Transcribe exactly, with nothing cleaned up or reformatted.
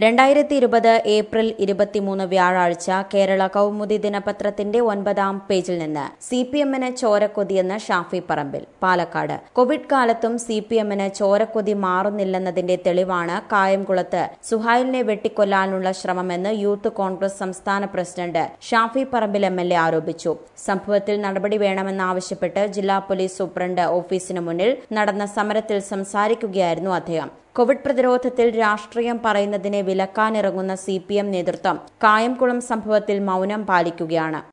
രണ്ടായിരത്തി ഇരുപത് ഏപ്രിൽ ഇരുപത്തിമൂന്ന് വ്യാഴാഴ്ച കേരള കൗമുദി ദിനപത്രത്തിന്റെ ഒൻപതാം പേജിൽ നിന്ന് സി പി എമ്മിന് ചോരക്കൊതിയെന്ന് ഷാഫി പറമ്പിൽ. പാലക്കാട് കോവിഡ് കാലത്തും സി പി എമ്മിന് ചോരക്കൊതി മാറുന്നില്ലെന്നതിന്റെ തെളിവാണ് കായംകുളത്ത് സുഹൈലിനെ വെട്ടിക്കൊല്ലാനുള്ള ശ്രമമെന്ന് യൂത്ത് കോൺഗ്രസ് സംസ്ഥാന president Shafi Parambil M L A ആരോപിച്ചു. സംഭവത്തിൽ നടപടി വേണമെന്നാവശ്യപ്പെട്ട് ജില്ലാ പോലീസ് സൂപ്രണ്ട് ഓഫീസിന് മുന്നിൽ നടന്ന സമരത്തിൽ സംസാരിക്കുകയായിരുന്നു അദ്ദേഹം. കോവിഡ് പ്രതിരോധത്തിൽ രാഷ്ട്രീയം പറയുന്നതിനെ വിലക്കാനിറങ്ങുന്ന സി പി എം നേതൃത്വം കായംകുളം സംഭവത്തിൽ മൌനം പാലിക്കുകയാണ്.